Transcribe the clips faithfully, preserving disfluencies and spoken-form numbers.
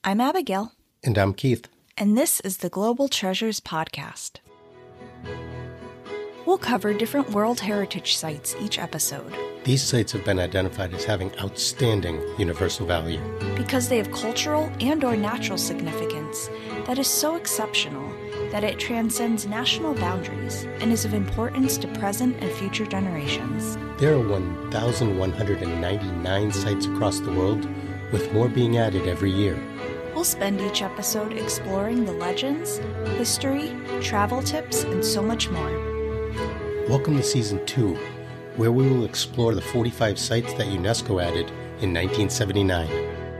I'm Abigail. And I'm Keith. And this is the Global Treasures Podcast. We'll cover different World Heritage Sites each episode. These sites have been identified as having outstanding universal value. Because they have cultural and or natural significance that is so exceptional that it transcends national boundaries and is of importance to present and future generations. There are one thousand one hundred ninety-nine sites across the world, with more being added every year. We'll spend each episode exploring the legends, history, travel tips, and so much more. Welcome to Season two, where we will explore the forty-five sites that UNESCO added in nineteen seventy-nine.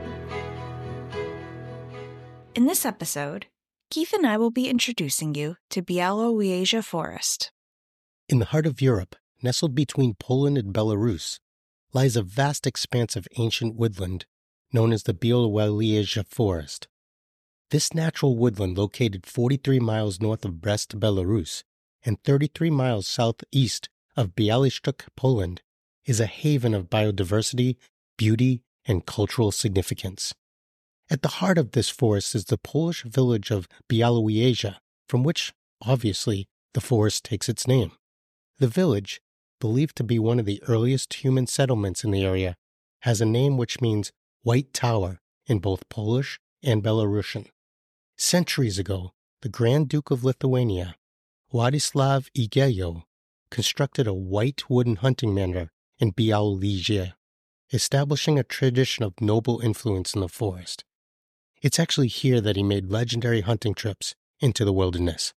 In this episode, Keith and I will be introducing you to Białowieża Forest. In the heart of Europe, nestled between Poland and Belarus, lies a vast expanse of ancient woodland known as the Białowieża Forest. This natural woodland, located forty-three miles north of Brest, Belarus, and thirty-three miles southeast of Białystok, Poland, is a haven of biodiversity, beauty, and cultural significance. At the heart of this forest is the Polish village of Białowieża, from which, obviously, the forest takes its name. The village, believed to be one of the earliest human settlements in the area, has a name which means White Tower in both Polish and Belarusian. Centuries ago, the Grand Duke of Lithuania, Władysław Igiello, constructed a white wooden hunting manor in Białowieża, establishing a tradition of noble influence in the forest. It's actually here that he made legendary hunting trips into the wilderness.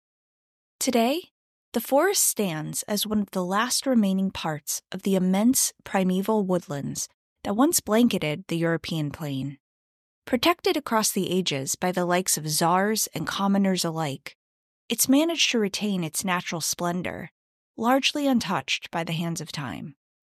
Today, the forest stands as one of the last remaining parts of the immense primeval woodlands that once blanketed the European plain. Protected across the ages by the likes of czars and commoners alike, it's managed to retain its natural splendor, largely untouched by the hands of time.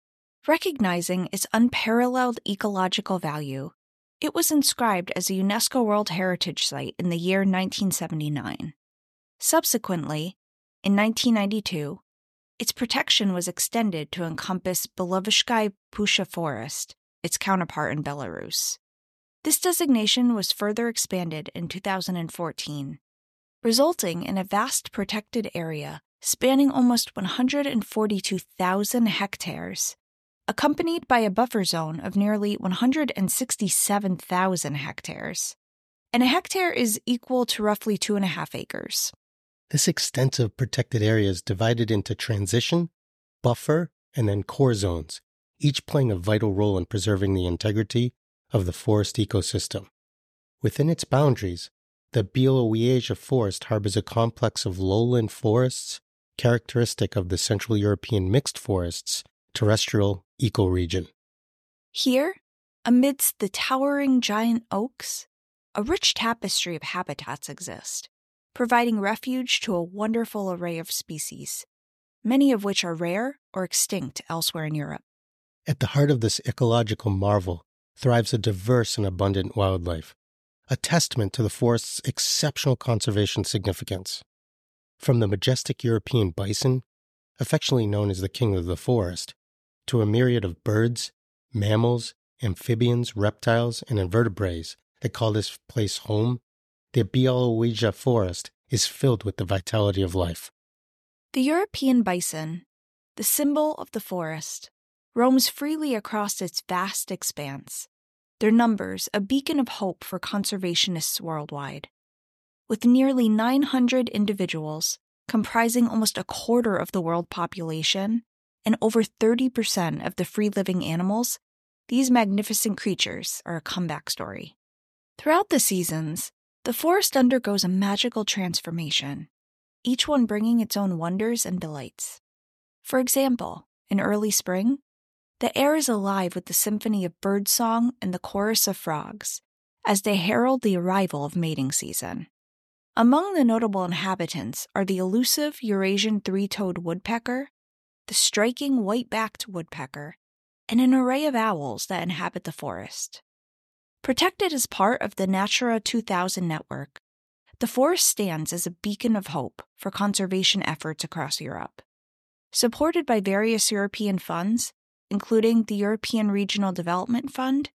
Recognizing its unparalleled ecological value, it was inscribed as a UNESCO World Heritage Site in the year nineteen seventy-nine. Subsequently, in nineteen ninety-two, its protection was extended to encompass Białowieża Puszcza Forest, its counterpart in Belarus. This designation was further expanded in two thousand fourteen, resulting in a vast protected area spanning almost one hundred forty-two thousand hectares, accompanied by a buffer zone of nearly one hundred sixty-seven thousand hectares. And a hectare is equal to roughly two and a half acres. This extensive protected area is divided into transition, buffer, and then core zones, each playing a vital role in preserving the integrity of the forest ecosystem. Within its boundaries, the Białowieża Forest harbors a complex of lowland forests, characteristic of the Central European mixed forests terrestrial ecoregion. Here, amidst the towering giant oaks, a rich tapestry of habitats exist, providing refuge to a wonderful array of species, many of which are rare or extinct elsewhere in Europe. At the heart of this ecological marvel thrives a diverse and abundant wildlife, a testament to the forest's exceptional conservation significance. From the majestic European bison, affectionately known as the king of the forest, to a myriad of birds, mammals, amphibians, reptiles, and invertebrates that call this place home, the Białowieża Forest is filled with the vitality of life. The European bison, the symbol of the forest, roams freely across its vast expanse, their numbers a beacon of hope for conservationists worldwide. With nearly nine hundred individuals, comprising almost a quarter of the world population, and over thirty percent of the free-living animals, these magnificent creatures are a comeback story. Throughout the seasons, the forest undergoes a magical transformation, each one bringing its own wonders and delights. For example, in early spring, the air is alive with the symphony of birdsong and the chorus of frogs, as they herald the arrival of mating season. Among the notable inhabitants are the elusive Eurasian three-toed woodpecker, the striking white-backed woodpecker, and an array of owls that inhabit the forest. Protected as part of the Natura two thousand network, the forest stands as a beacon of hope for conservation efforts across Europe. Supported by various European funds, including the European Regional Development Fund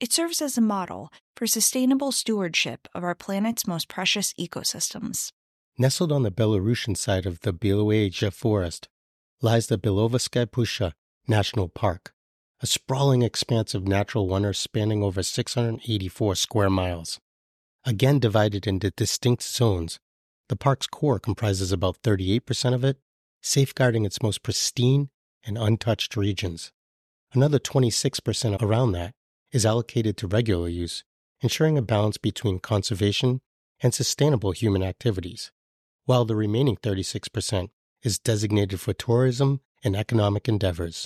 It serves as a model for sustainable stewardship of our planet's most precious ecosystems. Nestled on the Belarusian side of the Białowieża Forest lies the Białowieża Puszcza National Park, a sprawling expanse of natural wonder spanning over six hundred eighty-four square miles. Again divided into distinct zones, the park's core comprises about thirty-eight percent of it, safeguarding its most pristine and untouched regions. Another twenty-six percent around that is allocated to regular use, ensuring a balance between conservation and sustainable human activities, while the remaining thirty-six percent is designated for tourism and economic endeavors.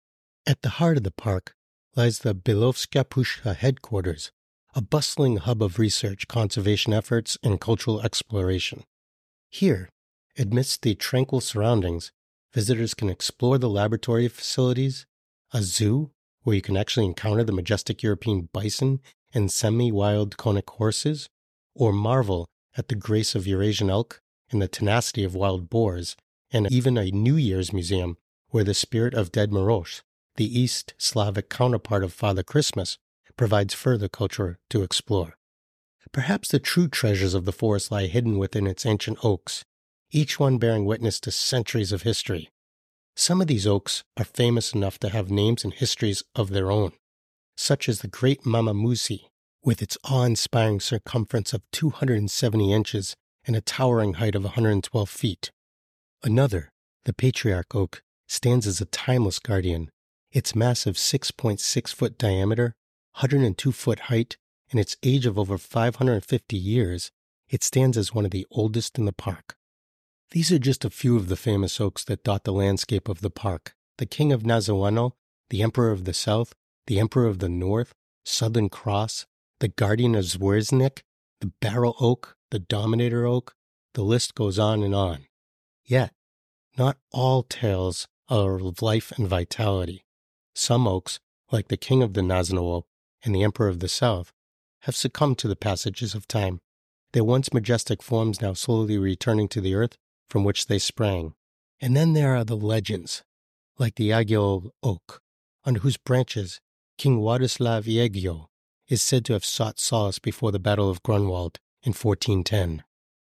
At the heart of the park lies the Białowieża Puszcza headquarters, a bustling hub of research, conservation efforts, and cultural exploration. Here, amidst the tranquil surroundings, visitors can explore the laboratory facilities, a zoo where you can actually encounter the majestic European bison and semi-wild Konic horses, or marvel at the grace of Eurasian elk and the tenacity of wild boars, and even a New Year's museum where the spirit of Ded Moroz, the East Slavic counterpart of Father Christmas, provides further culture to explore. Perhaps the true treasures of the forest lie hidden within its ancient oaks, each one bearing witness to centuries of history. Some of these oaks are famous enough to have names and histories of their own, such as the Great Mama Musi, with its awe-inspiring circumference of two hundred seventy inches and a towering height of one hundred twelve feet. Another, the Patriarch Oak, stands as a timeless guardian. Its massive six point six foot diameter, one hundred two foot height, and its age of over five hundred fifty years, it stands as one of the oldest in the park. These are just a few of the famous oaks that dot the landscape of the park. The King of Nazawano, the Emperor of the South, the Emperor of the North, Southern Cross, the Guardian of Zwyrznik, the Barrel Oak, the Dominator Oak, the list goes on and on. Yet, not all tales are of life and vitality. Some oaks, like the King of the Nazawano and the Emperor of the South, have succumbed to the passages of time, their once majestic forms now slowly returning to the earth from which they sprang. And then there are the legends, like the Jagiello Oak, under whose branches King Władysław Jagiello is said to have sought solace before the Battle of Grunwald in fourteen ten.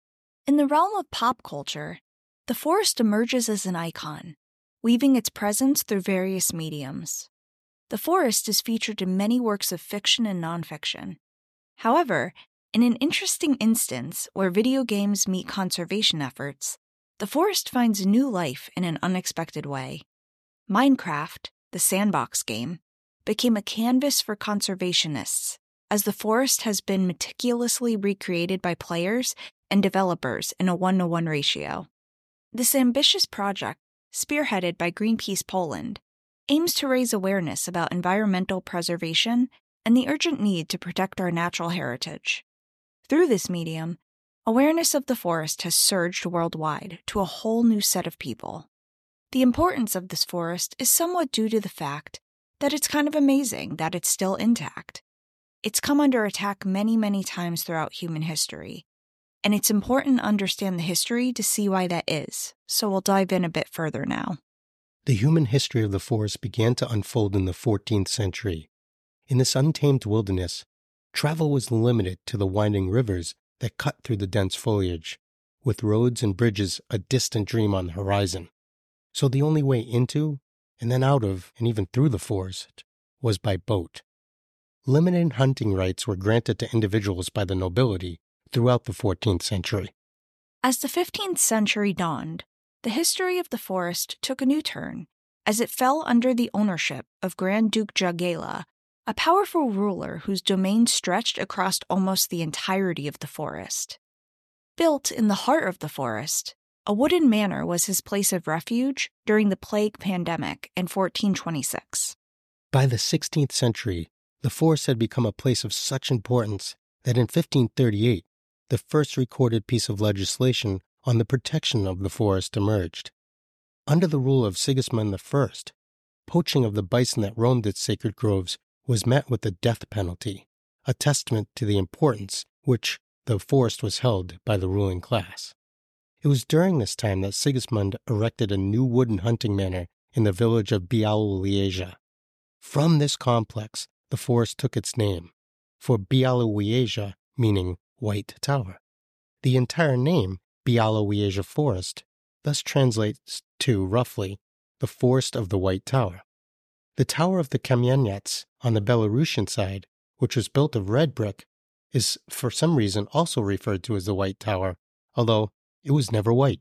In the realm of pop culture, the forest emerges as an icon, weaving its presence through various mediums. The forest is featured in many works of fiction and nonfiction. However, in an interesting instance where video games meet conservation efforts, the forest finds new life in an unexpected way. Minecraft, the sandbox game, became a canvas for conservationists, as the forest has been meticulously recreated by players and developers in a one-to-one ratio. This ambitious project, spearheaded by Greenpeace Poland, aims to raise awareness about environmental preservation and the urgent need to protect our natural heritage. Through this medium, awareness of the forest has surged worldwide to a whole new set of people. The importance of this forest is somewhat due to the fact that it's kind of amazing that it's still intact. It's come under attack many, many times throughout human history, and it's important to understand the history to see why that is, so we'll dive in a bit further now. The human history of the forest began to unfold in the fourteenth century. In this untamed wilderness, travel was limited to the winding rivers that cut through the dense foliage, with roads and bridges a distant dream on the horizon. So the only way into, and then out of, and even through the forest, was by boat. Limited hunting rights were granted to individuals by the nobility throughout the fourteenth century. As the fifteenth century dawned, the history of the forest took a new turn, as it fell under the ownership of Grand Duke Jogaila, a powerful ruler whose domain stretched across almost the entirety of the forest. Built in the heart of the forest, a wooden manor was his place of refuge during the plague pandemic in fourteen twenty-six. By the sixteenth century, the forest had become a place of such importance that in fifteen thirty-eight, the first recorded piece of legislation on the protection of the forest emerged. Under the rule of Sigismund the First, poaching of the bison that roamed its sacred groves was met with the death penalty, a testament to the importance which the forest was held by the ruling class. It was during this time that Sigismund erected a new wooden hunting manor in the village of Białowieża. From this complex, the forest took its name, for Białowieża meaning White Tower. The entire name, Białowieża Forest, thus translates to, roughly, the Forest of the White Tower. The Tower of the Kamieniec on the Belarusian side, which was built of red brick, is for some reason also referred to as the White Tower, although it was never white.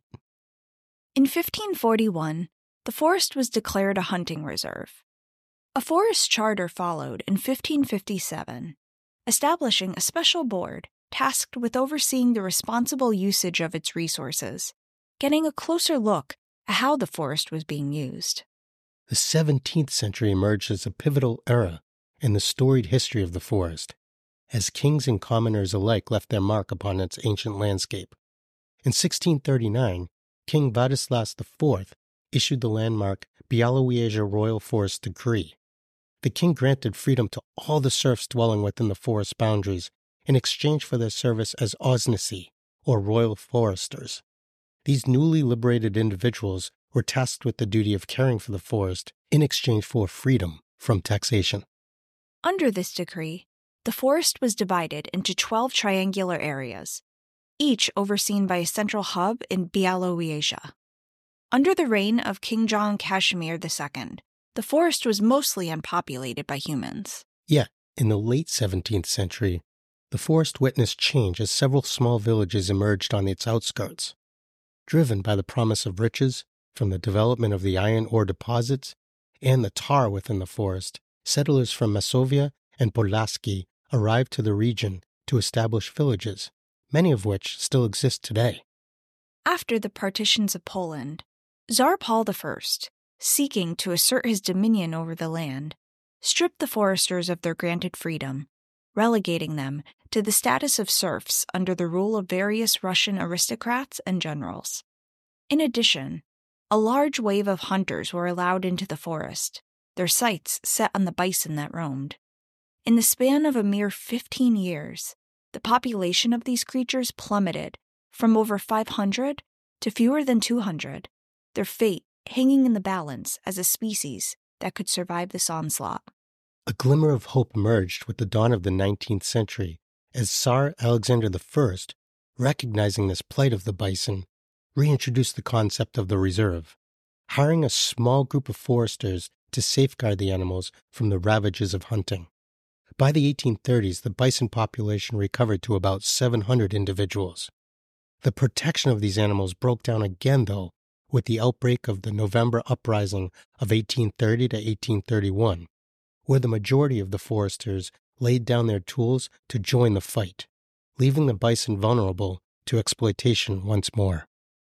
In fifteen forty-one, the forest was declared a hunting reserve. A forest charter followed in fifteen fifty-seven, establishing a special board tasked with overseeing the responsible usage of its resources, getting a closer look at how the forest was being used. The seventeenth century emerged as a pivotal era in the storied history of the forest, as kings and commoners alike left their mark upon its ancient landscape. In sixteen thirty-nine, King Władysław the Fourth issued the landmark Białowieża Royal Forest Decree. The king granted freedom to all the serfs dwelling within the forest boundaries in exchange for their service as ośnicy, or royal foresters. These newly liberated individuals were tasked with the duty of caring for the forest in exchange for freedom from taxation. Under this decree, the forest was divided into twelve triangular areas, each overseen by a central hub in Białowieża. Under the reign of King John Casimir the Second, the forest was mostly unpopulated by humans. Yet, in the late seventeenth century, the forest witnessed change as several small villages emerged on its outskirts. Driven by the promise of riches from the development of the iron ore deposits and the tar within the forest, settlers from Masovia and Podlaski arrived to the region to establish villages, many of which still exist today. After the partitions of Poland, Tsar Paul the First, seeking to assert his dominion over the land, stripped the foresters of their granted freedom, relegating them to the status of serfs under the rule of various Russian aristocrats and generals. In addition, a large wave of hunters were allowed into the forest, their sights set on the bison that roamed. In the span of a mere fifteen years, the population of these creatures plummeted from over five hundred to fewer than two hundred, their fate hanging in the balance as a species that could survive this onslaught. A glimmer of hope emerged with the dawn of the nineteenth century as Tsar Alexander the First, recognizing this plight of the bison, reintroduced the concept of the reserve, hiring a small group of foresters to safeguard the animals from the ravages of hunting. By the eighteen thirties, the bison population recovered to about seven hundred individuals. The protection of these animals broke down again, though, with the outbreak of the November Uprising of eighteen thirty to eighteen thirty-one, where the majority of the foresters laid down their tools to join the fight, leaving the bison vulnerable to exploitation once more.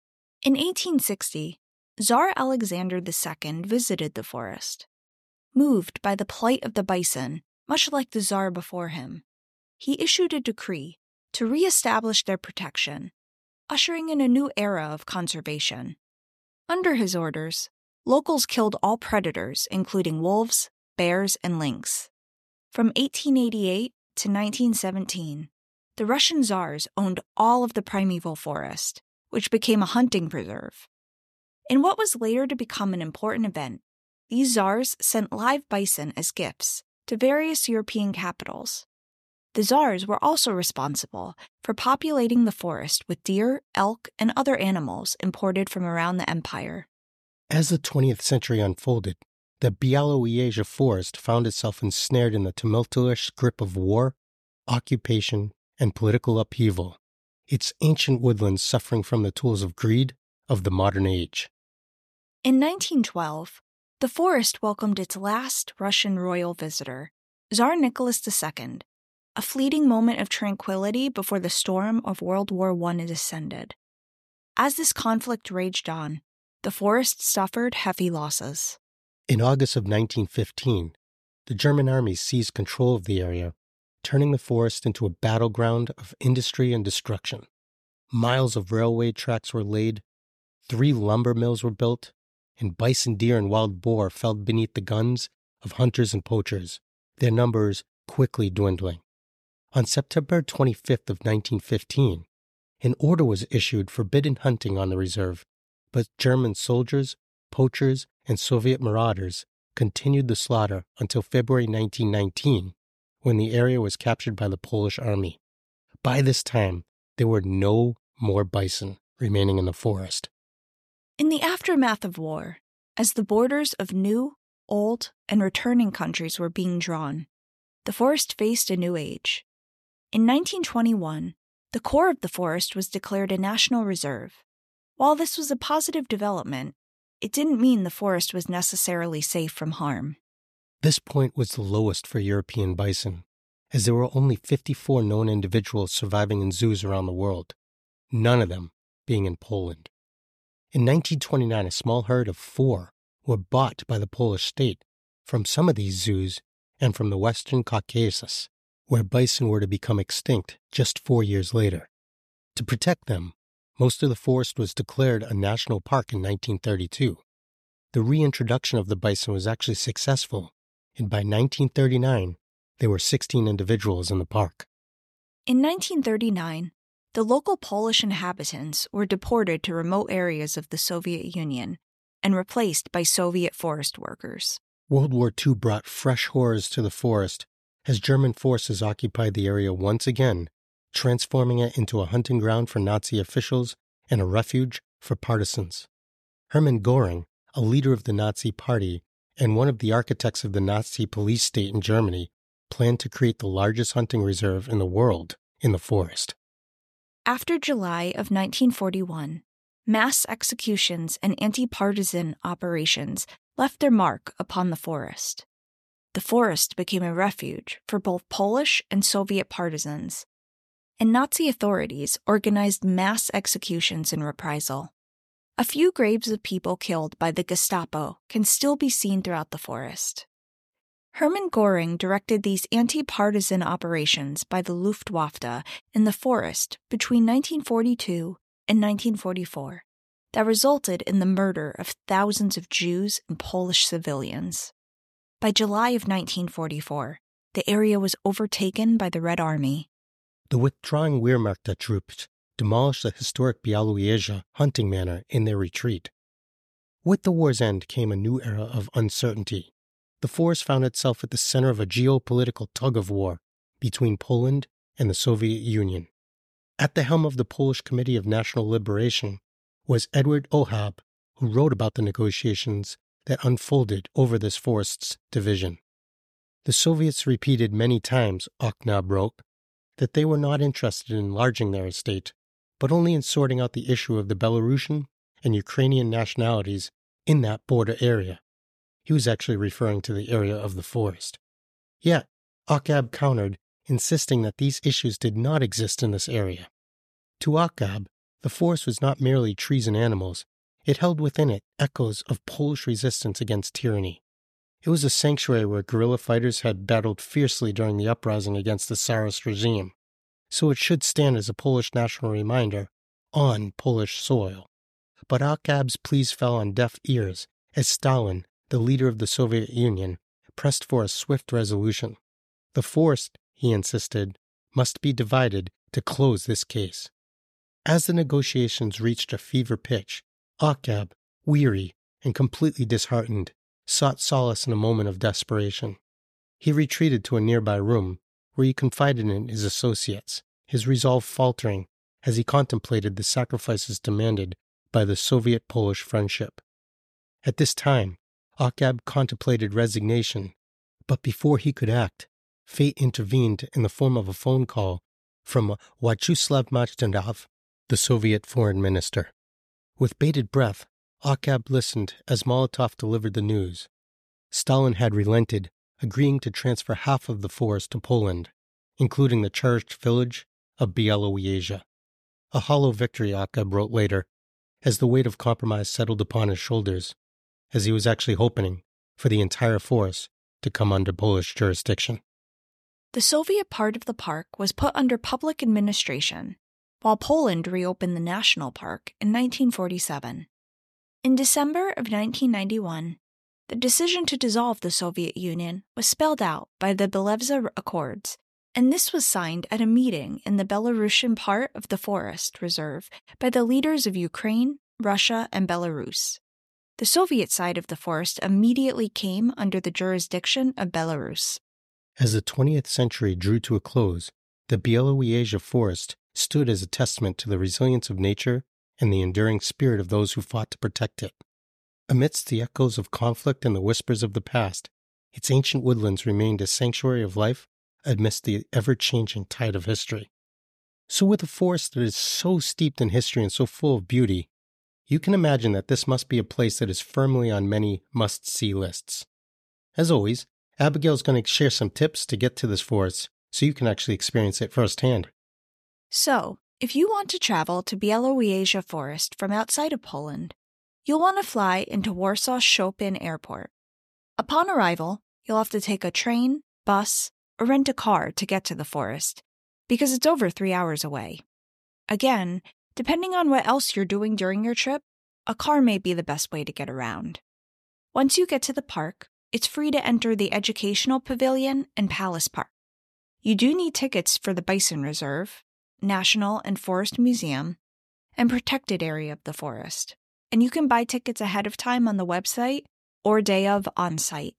In eighteen sixty, Tsar Alexander the Second visited the forest. Moved by the plight of the bison, much like the Tsar before him, he issued a decree to re-establish their protection, ushering in a new era of conservation. Under his orders, locals killed all predators, including wolves, bears, and lynx. From eighteen eighty-eight to nineteen seventeen, the Russian Tsars owned all of the primeval forest, which became a hunting preserve. In what was later to become an important event, these Tsars sent live bison as gifts to various European capitals. The Tsars were also responsible for populating the forest with deer, elk, and other animals imported from around the empire. As the twentieth century unfolded, the Białowieża forest found itself ensnared in the tumultuous grip of war, occupation, and political upheaval, its ancient woodlands suffering from the tools of greed of the modern age. In nineteen twelve, the forest welcomed its last Russian royal visitor, Tsar Nicholas the Second, a fleeting moment of tranquility before the storm of World War One descended. As this conflict raged on, the forest suffered heavy losses. In August of nineteen fifteen, the German army seized control of the area, turning the forest into a battleground of industry and destruction. Miles of railway tracks were laid, three lumber mills were built, and bison, deer, and wild boar fell beneath the guns of hunters and poachers, their numbers quickly dwindling. On September twenty-fifth of nineteen fifteen, an order was issued forbidding hunting on the reserve, but German soldiers, poachers, and Soviet marauders continued the slaughter until February nineteen nineteen, when the area was captured by the Polish army. By this time, there were no more bison remaining in the forest. In the aftermath of war, as the borders of new, old, and returning countries were being drawn, the forest faced a new age. In nineteen twenty-one, the core of the forest was declared a national reserve. While this was a positive development, it didn't mean the forest was necessarily safe from harm. This point was the lowest for European bison, as there were only fifty-four known individuals surviving in zoos around the world, none of them being in Poland. In nineteen twenty-nine, a small herd of four were bought by the Polish state from some of these zoos and from the Western Caucasus, where bison were to become extinct just four years later. To protect them, most of the forest was declared a national park in nineteen thirty-two. The reintroduction of the bison was actually successful, and by nineteen thirty-nine, there were sixteen individuals in the park. In nineteen thirty-nine, the local Polish inhabitants were deported to remote areas of the Soviet Union and replaced by Soviet forest workers. World War Two brought fresh horrors to the forest as German forces occupied the area once again, transforming it into a hunting ground for Nazi officials and a refuge for partisans. Hermann Göring, a leader of the Nazi Party and one of the architects of the Nazi police state in Germany, planned to create the largest hunting reserve in the world in the forest. After July of nineteen forty-one, mass executions and anti-partisan operations left their mark upon the forest. The forest became a refuge for both Polish and Soviet partisans, and Nazi authorities organized mass executions in reprisal. A few graves of people killed by the Gestapo can still be seen throughout the forest. Hermann Göring directed these anti-partisan operations by the Luftwaffe in the forest between nineteen forty-two and nineteen forty-four that resulted in the murder of thousands of Jews and Polish civilians. By July of nineteen forty-four, the area was overtaken by the Red Army. The withdrawing Wehrmacht troops demolished the historic Białowieża hunting manor in their retreat. With the war's end came a new era of uncertainty. The forest found itself at the center of a geopolitical tug-of-war between Poland and the Soviet Union. At the helm of the Polish Committee of National Liberation was Edward Ohab, who wrote about the negotiations that unfolded over this forest's division. The Soviets repeated many times, Ohab wrote, that they were not interested in enlarging their estate, but only in sorting out the issue of the Belarusian and Ukrainian nationalities in that border area. He was actually referring to the area of the forest. Yet, Ohab countered, insisting that these issues did not exist in this area. To Ohab, the forest was not merely trees and animals. It held within it echoes of Polish resistance against tyranny. It was a sanctuary where guerrilla fighters had battled fiercely during the uprising against the Tsarist regime, so it should stand as a Polish national reminder on Polish soil. But Ohab's pleas fell on deaf ears as Stalin, the leader of the Soviet Union, pressed for a swift resolution. The forest, he insisted, must be divided to close this case. As the negotiations reached a fever pitch, Ohab, weary and completely disheartened, sought solace in a moment of desperation. He retreated to a nearby room, where he confided in his associates, his resolve faltering as he contemplated the sacrifices demanded by the Soviet-Polish friendship. At this time, Ohab contemplated resignation, but before he could act, fate intervened in the form of a phone call from Vyacheslav Machdonov, the Soviet foreign minister. With bated breath, Ohab listened as Molotov delivered the news. Stalin had relented, agreeing to transfer half of the forest to Poland, including the cherished village of Białowieża. A hollow victory, Ohab wrote later, as the weight of compromise settled upon his shoulders, as he was actually hoping for the entire forest to come under Polish jurisdiction. The Soviet part of the park was put under public administration, while Poland reopened the national park in nineteen forty-seven. In December of nineteen ninety-one, the decision to dissolve the Soviet Union was spelled out by the Belevza Accords, and this was signed at a meeting in the Belarusian part of the forest reserve by the leaders of Ukraine, Russia, and Belarus. The Soviet side of the forest immediately came under the jurisdiction of Belarus. As the twentieth century drew to a close, the Bialowieza Forest stood as a testament to the resilience of nature and the enduring spirit of those who fought to protect it. Amidst the echoes of conflict and the whispers of the past, its ancient woodlands remained a sanctuary of life amidst the ever-changing tide of history. So with a forest that is so steeped in history and so full of beauty, you can imagine that this must be a place that is firmly on many must-see lists. As always, Abigail is going to share some tips to get to this forest so you can actually experience it firsthand. So, if you want to travel to Bialowieza Forest from outside of Poland, you'll want to fly into Warsaw Chopin Airport. Upon arrival, you'll have to take a train, bus, or rent a car to get to the forest, because it's over three hours away. Again, depending on what else you're doing during your trip, a car may be the best way to get around. Once you get to the park, it's free to enter the Educational Pavilion and Palace Park. You do need tickets for the Bison Reserve, National and Forest Museum, and Protected Area of the forest, and you can buy tickets ahead of time on the website or day of on-site.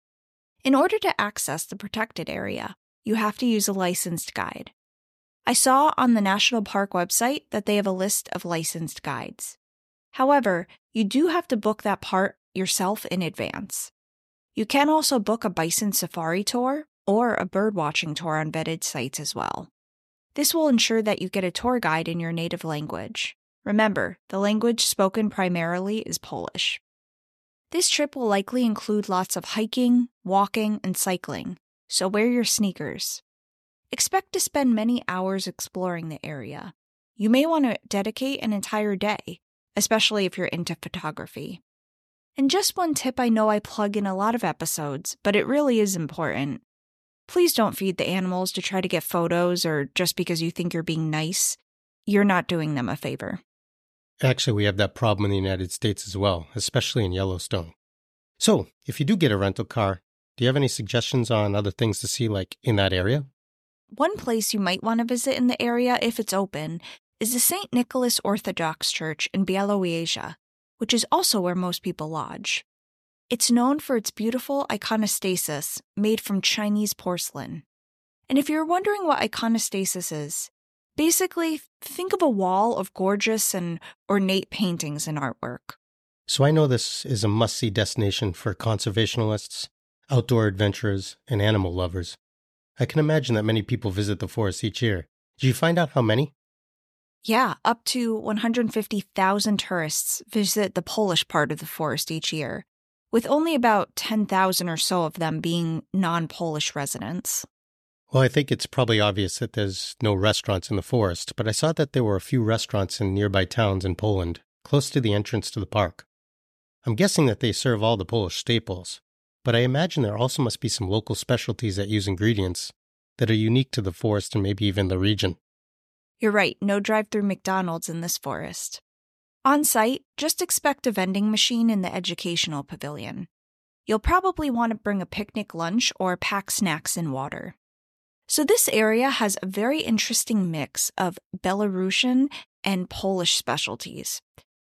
In order to access the protected area, you have to use a licensed guide. I saw on the National Park website that they have a list of licensed guides. However, you do have to book that part yourself in advance. You can also book a bison safari tour or a birdwatching tour on vetted sites as well. This will ensure that you get a tour guide in your native language. Remember, the language spoken primarily is Polish. This trip will likely include lots of hiking, walking, and cycling, so wear your sneakers. Expect to spend many hours exploring the area. You may want to dedicate an entire day, especially if you're into photography. And just one tip I know I plug in a lot of episodes, but it really is important. Please don't feed the animals to try to get photos or just because you think you're being nice. You're not doing them a favor. Actually, we have that problem in the United States as well, especially in Yellowstone. So, if you do get a rental car, do you have any suggestions on other things to see, like in that area? One place you might want to visit in the area, if it's open, is the Saint Nicholas Orthodox Church in Bialowieza, which is also where most people lodge. It's known for its beautiful iconostasis made from Chinese porcelain. And if you're wondering what iconostasis is, basically think of a wall of gorgeous and ornate paintings and artwork. So I know this is a must-see destination for conservationists, outdoor adventurers, and animal lovers. I can imagine that many people visit the forest each year. Did you find out how many? Yeah, up to one hundred fifty thousand tourists visit the Polish part of the forest each year, with only about ten thousand or so of them being non-Polish residents. Well, I think it's probably obvious that there's no restaurants in the forest, but I saw that there were a few restaurants in nearby towns in Poland, close to the entrance to the park. I'm guessing that they serve all the Polish staples, but I imagine there also must be some local specialties that use ingredients that are unique to the forest and maybe even the region. You're right, no drive-through McDonald's in this forest. On site, just expect a vending machine in the Educational Pavilion. You'll probably want to bring a picnic lunch or pack snacks and water. So this area has a very interesting mix of Belarusian and Polish specialties.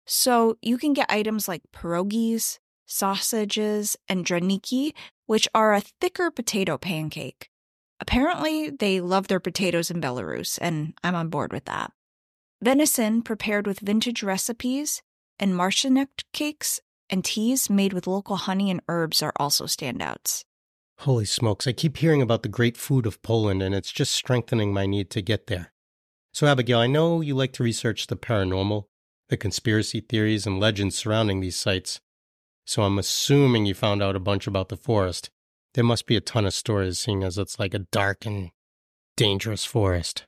So you can get items like pierogies, sausages, and draniki, which are a thicker potato pancake. Apparently, they love their potatoes in Belarus, and I'm on board with that. Venison prepared with vintage recipes, and marshchanek cakes and teas made with local honey and herbs are also standouts. Holy smokes, I keep hearing about the great food of Poland, and it's just strengthening my need to get there. So Abigail, I know you like to research the paranormal, the conspiracy theories and legends surrounding these sites. So I'm assuming you found out a bunch about the forest. There must be a ton of stories, seeing as it's like a dark and dangerous forest.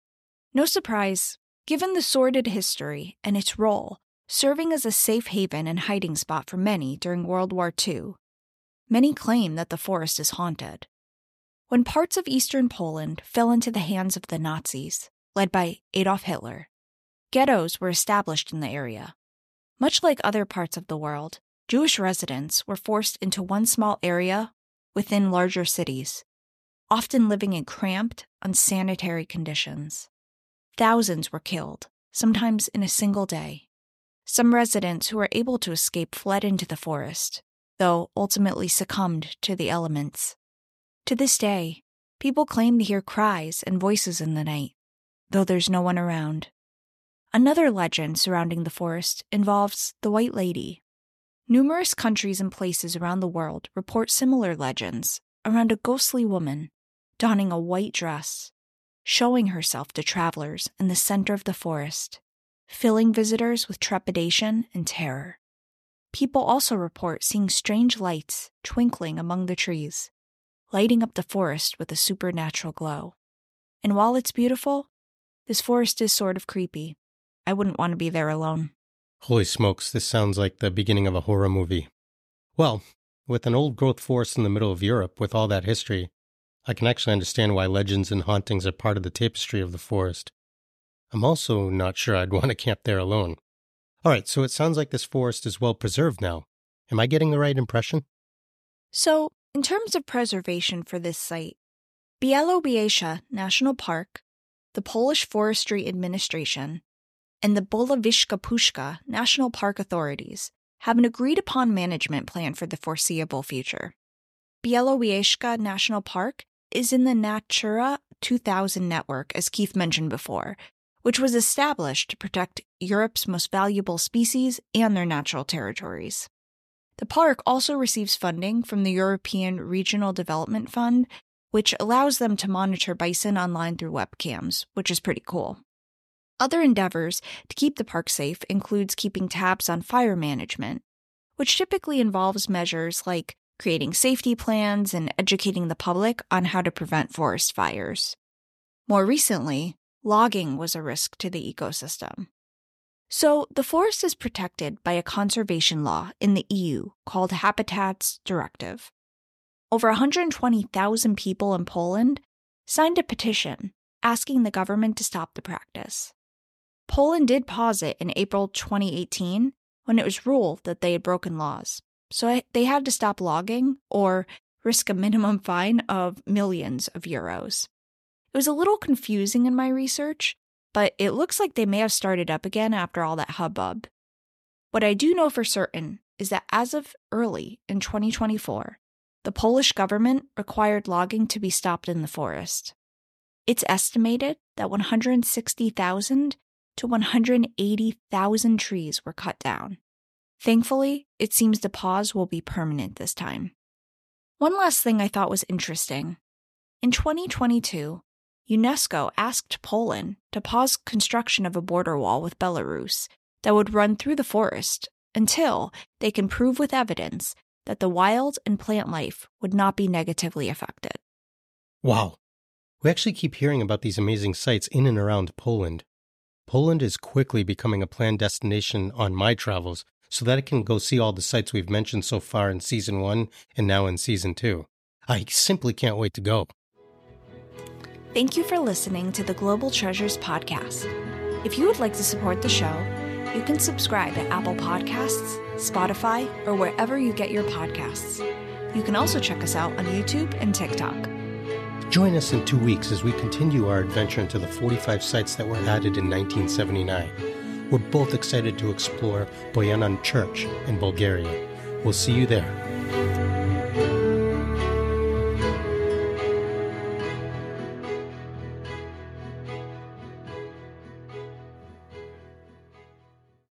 No surprise, given the sordid history and its role serving as a safe haven and hiding spot for many during World War Two, many claim that the forest is haunted. When parts of eastern Poland fell into the hands of the Nazis, led by Adolf Hitler, ghettos were established in the area. Much like other parts of the world, Jewish residents were forced into one small area within larger cities, often living in cramped, unsanitary conditions. Thousands were killed, sometimes in a single day. Some residents who were able to escape fled into the forest, though ultimately succumbed to the elements. To this day, people claim to hear cries and voices in the night, though there's no one around. Another legend surrounding the forest involves the White Lady. Numerous countries and places around the world report similar legends around a ghostly woman donning a white dress, showing herself to travelers in the center of the forest, filling visitors with trepidation and terror. People also report seeing strange lights twinkling among the trees, lighting up the forest with a supernatural glow. And while it's beautiful, this forest is sort of creepy. I wouldn't want to be there alone. Holy smokes, this sounds like the beginning of a horror movie. Well, with an old-growth forest in the middle of Europe with all that history, I can actually understand why legends and hauntings are part of the tapestry of the forest. I'm also not sure I'd want to camp there alone. All right, so it sounds like this forest is well preserved now. Am I getting the right impression? So, in terms of preservation for this site, Białowieża National Park, the Polish Forestry Administration, and the Bolowiska Puszka National Park authorities have an agreed-upon management plan for the foreseeable future. Białowieża National Park is in the Natura two thousand network, as Keith mentioned before, which was established to protect Europe's most valuable species and their natural territories. The park also receives funding from the European Regional Development Fund, which allows them to monitor bison online through webcams, which is pretty cool. Other endeavors to keep the park safe includes keeping tabs on fire management, which typically involves measures like creating safety plans and educating the public on how to prevent forest fires. More recently, logging was a risk to the ecosystem. So, the forest is protected by a conservation law in the E U called Habitats Directive. Over one hundred twenty thousand people in Poland signed a petition asking the government to stop the practice. Poland did pause it in April twenty eighteen when it was ruled that they had broken laws, so they had to stop logging or risk a minimum fine of millions of euros. It was a little confusing in my research, but it looks like they may have started up again after all that hubbub. What I do know for certain is that as of early in twenty twenty-four, the Polish government required logging to be stopped in the forest. It's estimated that one hundred sixty thousand to one hundred eighty thousand trees were cut down. Thankfully, it seems the pause will be permanent this time. One last thing I thought was interesting. In twenty twenty-two, UNESCO asked Poland to pause construction of a border wall with Belarus that would run through the forest until they can prove with evidence that the wild and plant life would not be negatively affected. Wow. We actually keep hearing about these amazing sites in and around Poland. Poland is quickly becoming a planned destination on my travels so that I can go see all the sites we've mentioned so far in Season one and now in Season two. I simply can't wait to go. Thank you for listening to the Global Treasures podcast. If you would like to support the show, you can subscribe at Apple Podcasts, Spotify, or wherever you get your podcasts. You can also check us out on YouTube and TikTok. Join us in two weeks as we continue our adventure into the forty-five sites that were added in nineteen seventy-nine. We're both excited to explore Boyanan Church in Bulgaria. We'll see you there.